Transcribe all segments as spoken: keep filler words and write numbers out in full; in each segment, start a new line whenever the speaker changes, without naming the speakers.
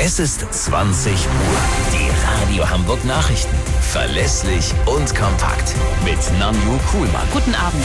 Es ist zwanzig Uhr. Die Radio Hamburg Nachrichten. Verlässlich und kompakt. Mit Nanju Kuhlmann.
Guten Abend.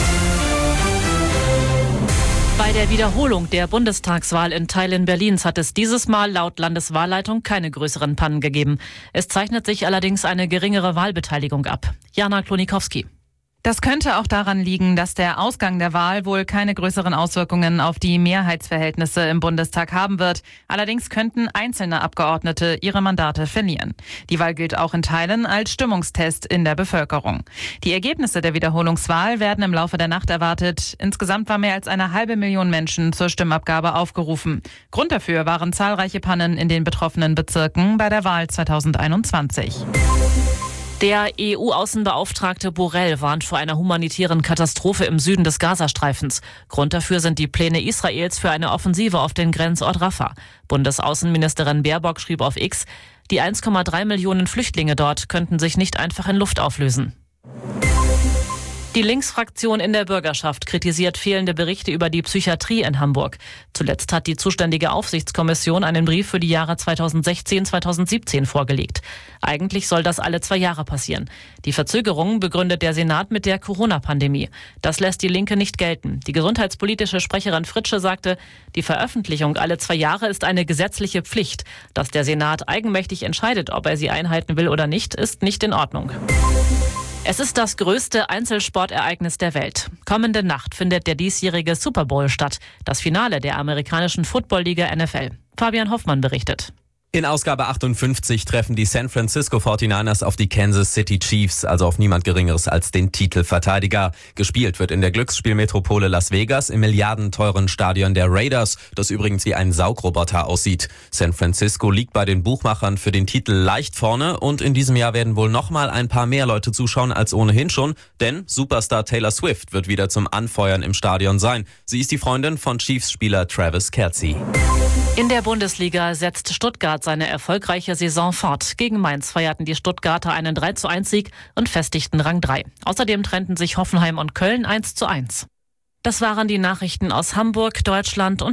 Bei der Wiederholung der Bundestagswahl in Teilen Berlins hat es dieses Mal laut Landeswahlleitung keine größeren Pannen gegeben. Es zeichnet sich allerdings eine geringere Wahlbeteiligung ab. Jana Klonikowski.
Das könnte auch daran liegen, dass der Ausgang der Wahl wohl keine größeren Auswirkungen auf die Mehrheitsverhältnisse im Bundestag haben wird. Allerdings könnten einzelne Abgeordnete ihre Mandate verlieren. Die Wahl gilt auch in Teilen als Stimmungstest in der Bevölkerung. Die Ergebnisse der Wiederholungswahl werden im Laufe der Nacht erwartet. Insgesamt war mehr als eine halbe Million Menschen zur Stimmabgabe aufgerufen. Grund dafür waren zahlreiche Pannen in den betroffenen Bezirken bei der Wahl zweitausendeinundzwanzig.
Der E U-Außenbeauftragte Borrell warnt vor einer humanitären Katastrophe im Süden des Gazastreifens. Grund dafür sind die Pläne Israels für eine Offensive auf den Grenzort Rafah. Bundesaußenministerin Baerbock schrieb auf X, die eins Komma drei Millionen Flüchtlinge dort könnten sich nicht einfach in Luft auflösen. Die Linksfraktion in der Bürgerschaft kritisiert fehlende Berichte über die Psychiatrie in Hamburg. Zuletzt hat die zuständige Aufsichtskommission einen Brief für die Jahre zweitausendsechzehn zweitausendsiebzehn vorgelegt. Eigentlich soll das alle zwei Jahre passieren. Die Verzögerung begründet der Senat mit der Corona-Pandemie. Das lässt die Linke nicht gelten. Die gesundheitspolitische Sprecherin Fritsche sagte, die Veröffentlichung alle zwei Jahre ist eine gesetzliche Pflicht. Dass der Senat eigenmächtig entscheidet, ob er sie einhalten will oder nicht, ist nicht in Ordnung. Es ist das größte Einzelsportereignis der Welt. Kommende Nacht findet der diesjährige Super Bowl statt, das Finale der amerikanischen Football-Liga N F L. Fabian Hoffmann berichtet.
In Ausgabe achtundfünfzig treffen die San Francisco forty-niners auf die Kansas City Chiefs, also auf niemand Geringeres als den Titelverteidiger. Gespielt wird in der Glücksspielmetropole Las Vegas im milliardenteuren Stadion der Raiders, das übrigens wie ein Saugroboter aussieht. San Francisco liegt bei den Buchmachern für den Titel leicht vorne und in diesem Jahr werden wohl nochmal ein paar mehr Leute zuschauen als ohnehin schon, denn Superstar Taylor Swift wird wieder zum Anfeuern im Stadion sein. Sie ist die Freundin von Chiefs-Spieler Travis Kelce.
In der Bundesliga setzt Stuttgart seine erfolgreiche Saison fort. Gegen Mainz feierten die Stuttgarter einen drei zu eins Sieg und festigten Rang drei. Außerdem trennten sich Hoffenheim und Köln eins zu eins. Das waren die Nachrichten aus Hamburg, Deutschland und